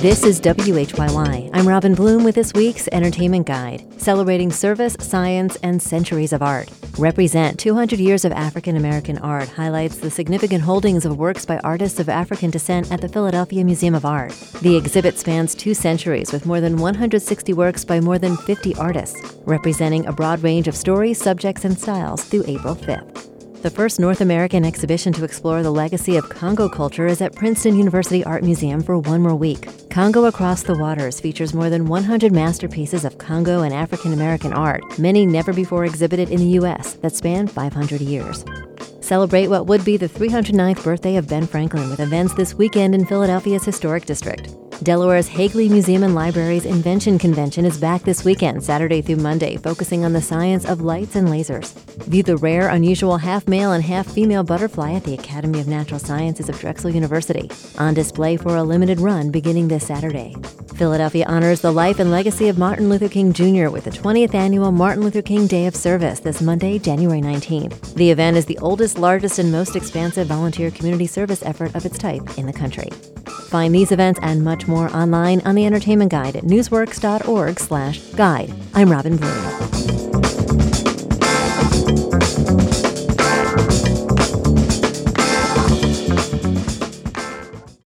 This is WHYY. I'm Robin Bloom with this week's Entertainment Guide, celebrating service, science, and centuries of art. Represent 200 Years of African American Art highlights the significant holdings of works by artists of African descent at the Philadelphia Museum of Art. The exhibit spans 2 centuries with more than 160 works by more than 50 artists, representing a broad range of stories, subjects, and styles through April 5th. The first North American exhibition to explore the legacy of Congo culture is at Princeton University Art Museum for one more week. Congo Across the Waters features more than 100 masterpieces of Congo and African American art, many never before exhibited in the U.S., that span 500 years. Celebrate what would be the 309th birthday of Ben Franklin with events this weekend in Philadelphia's Historic District. Delaware's Hagley Museum and Library's Invention Convention is back this weekend, Saturday through Monday, focusing on the science of lights and lasers. View the rare, unusual half-male and half-female butterfly at the Academy of Natural Sciences of Drexel University, on display for a limited run beginning this Saturday. Philadelphia honors the life and legacy of Martin Luther King Jr. with the 20th annual Martin Luther King Day of Service this Monday, January 19th. The event is the oldest, largest, and most expansive volunteer community service effort of its type in the country. Find these events and much more online on the Entertainment Guide at newsworks.org/guide. I'm Robin Bloom.